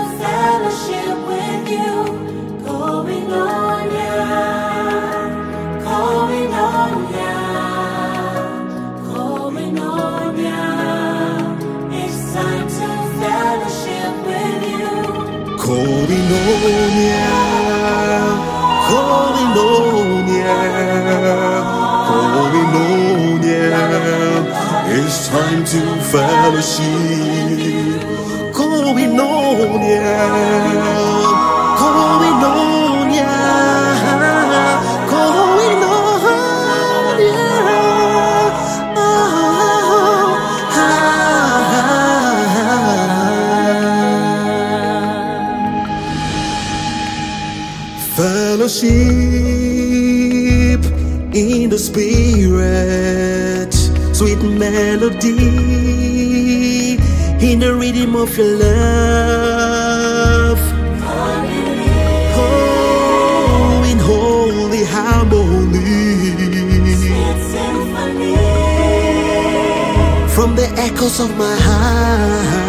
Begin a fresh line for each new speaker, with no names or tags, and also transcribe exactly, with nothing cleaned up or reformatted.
fellowship with you. Going on, yeah. Going on, yeah. Going on, yeah. It's time to fellowship with you.
Going on, yeah. Going on, yeah. Going on, yeah. It's time to fellowship. Going on, yeah. Going on, yeah. Going on, yeah. Oh, ah, fellowship in the spirit, sweet melody in the rhythm of your love. Oh, in holy harmony, from the echoes of my heart.